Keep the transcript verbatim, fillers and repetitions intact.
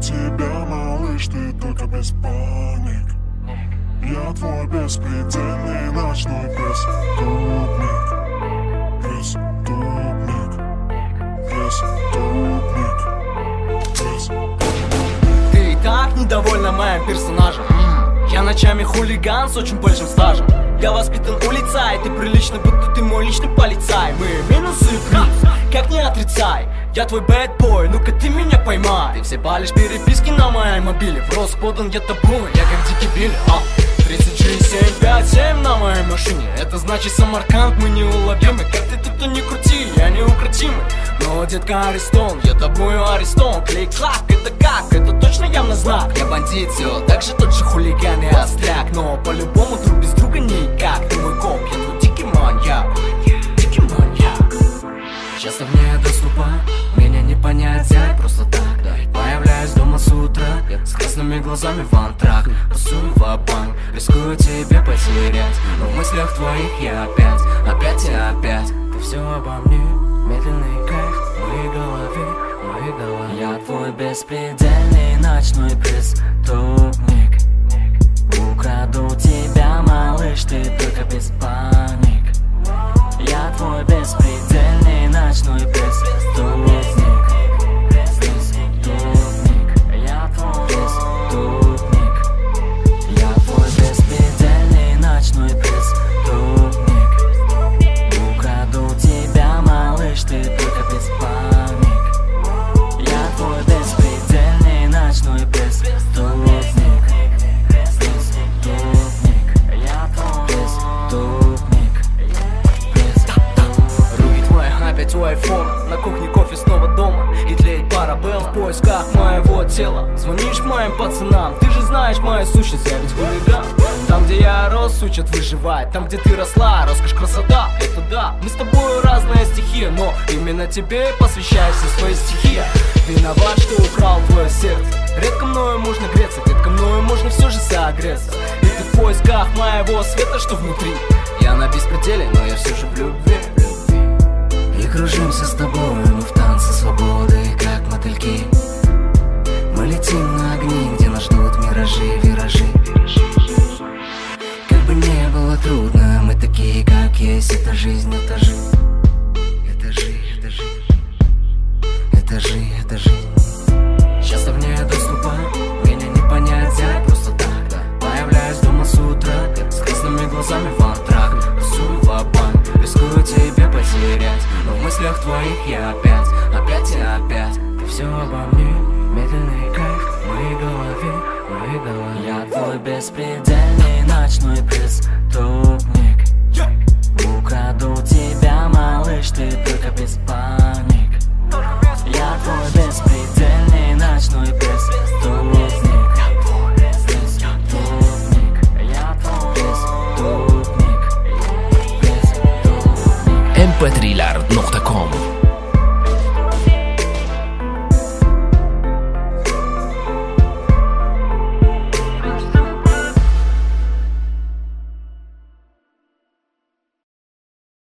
тебя, малыш, ты только без паник. Я твой беспредельный ночной преступник. Преступник. Преступник. Преступник. Ты и так недовольна моим персонажем. Я ночами хулиган с очень большим стажем. Я воспитан улицей, ты прилично, будто ты мой личный полицай. Мы минусы и плюс, как не отрицай. Я твой бэдбой, ну-ка ты меня поймай. Ты все палишь переписки на моей мобиле. В рост подан я тобой, я как дикий Билли, а тридцать шесть семь пять семь на моей машине. Это значит Самарканд, мы неуловимы. Как ты тут не крути, я неукротимый. Но, детка, арестован, я тобою арестован. Клик-клак, это как? Это точно явно знак. Я бандит, все так же тот же хулиган и остряк. Но по-любому друг без друга никак. Ты мой коп, я твой дикий маньяк. Дикий маньяк. Часто вне доступа, меня не понять, я просто так, да. Появляюсь дома с утра, я с красными глазами в антрак. Тусую ва-банк, рискую тебе потерять. Но в мыслях твоих я опять, опять и опять. Ты все обо мне, медленный кайф в моей голове, в моей голове. Я твой беспредельный ночной преступник. Украду тебя, малыш, ты только без паник. Я твой беспредельный ночной преступник. Преступник. Я твой преступник. Я твой беспредельный ночной преступник. Украду тебя, малыш, ты только без паник. Я твой беспредельный ночной преступник. Преступник. Я твой преступник. Руки твои, опять у айфона. На кухне кофе снова дома. И тлеет парабелла в поисках моего тела. Звонишь моим пацанам, ты же знаешь мою сущность, я ведь хулиган. Там, где я рос, учат выживать. Там, где ты росла, роскошь, красота, это да. Мы с тобой разные стихи, но именно тебе посвящаю все свои стихи. Виноват, что украл твое сердце. Редко мною можно греться, редко мною можно все же согреться. И ты в поисках моего света, что внутри. Я на беспределе, но я все же в любви. И кружимся с тобой мы в танце свободы, как мотыльки. Мы летим на огни, где нас ждут миражи, виражи. Как бы не было трудно, мы такие, как есть. Это жизнь, это жизнь. Это жизнь, это жизнь. Это жизнь, это жизнь. Часто вне доступа, меня не понять, я просто так, да. Появляюсь дома с утра, с красными глазами в антрак. Тусую ва-банк, рискую тебе потерять. Но в мыслях твоих я опять, опять и опять. Ты все обо мне, медленный кайф в моей голове, в моей голове. Я твой беспредельный ночной преступник. Украду тебя, малыш, ты только без паник. Я твой беспредельный ночной преступник. Преступник. Я твой преступник. эм пэ три точка ком